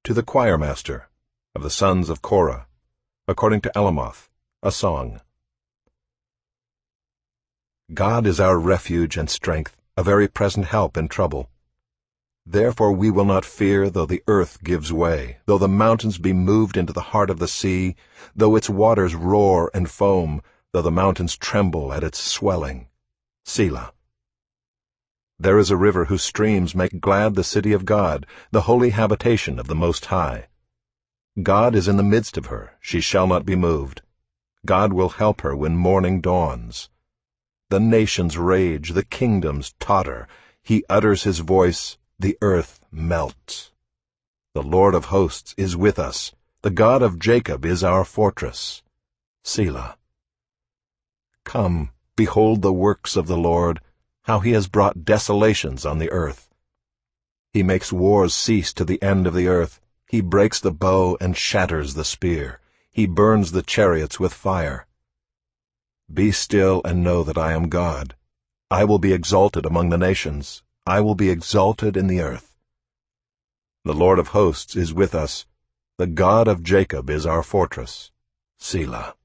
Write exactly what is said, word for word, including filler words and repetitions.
To the choirmaster of the sons of Korah, according to Alamoth, a song. God is our refuge and strength, a very present help in trouble. Therefore we will not fear, though the earth gives way, though the mountains be moved into the heart of the sea, though its waters roar and foam, though the mountains tremble at its swelling. Selah. There is a river whose streams make glad the city of God, the holy habitation of the Most High. God is in the midst of her, she shall not be moved. God will help her when morning dawns. The nations rage, the kingdoms totter. He utters his voice, the earth melts. The Lord of hosts is with us. The God of Jacob is our fortress. Selah. Come, behold the works of the Lord, how he has brought desolations on the earth. He makes wars cease to the end of the earth. He breaks the bow and shatters the spear. He burns the chariots with fire. Be still and know that I am God. I will be exalted among the nations. I will be exalted in the earth. The Lord of hosts is with us. The God of Jacob is our fortress. Selah.